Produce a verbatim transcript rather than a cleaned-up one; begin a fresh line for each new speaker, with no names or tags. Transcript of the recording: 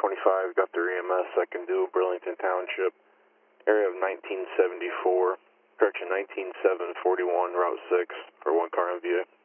twenty-five, got their E M S. I can do Burlington Township, area of nineteen seventy-four, correction, nineteen seven forty-one, Route six, for one car M V A.